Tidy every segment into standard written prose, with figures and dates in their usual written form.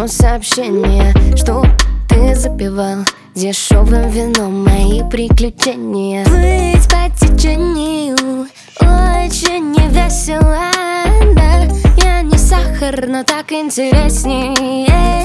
пришло сообщение, что ты запивал дешевым вином мои приключения. Плыть по течению очень невесело, да. Я не сахар, но так интереснее.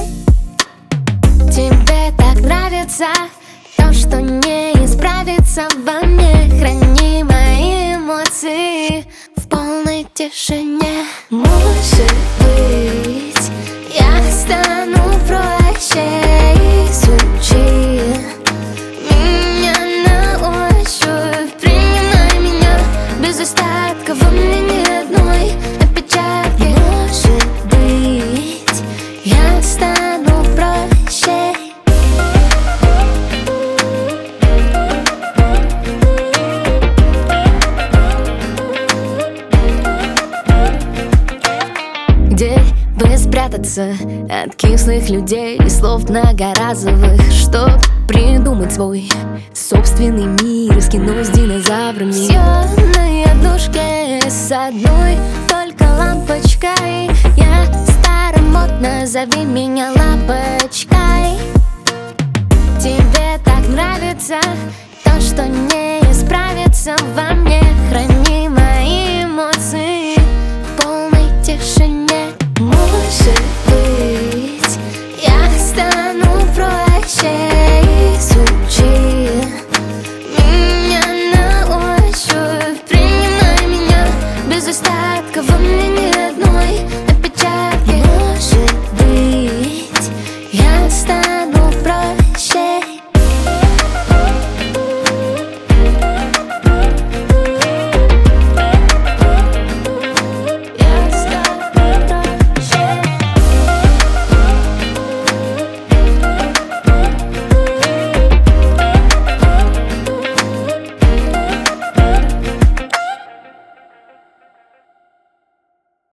Тебе так нравится то, что не исправится во мне. Храни мои эмоции в полной тишине. Может быть, я стану проще. Изучи меня на ощупь. Принимай меня без остатка. Во мне ни одной опечатки. Может быть, я стану проще. Где бы спрятаться от кислых людей и слов многоразовых, чтоб придумать свой собственный мир из кино с динозаврами. Все на однушке с одной только лампочкой. Я старомодна, зови меня лапочкой. Тебе так нравится то, что не исправится во мне. Храни мои эмоции в полной тишине. Может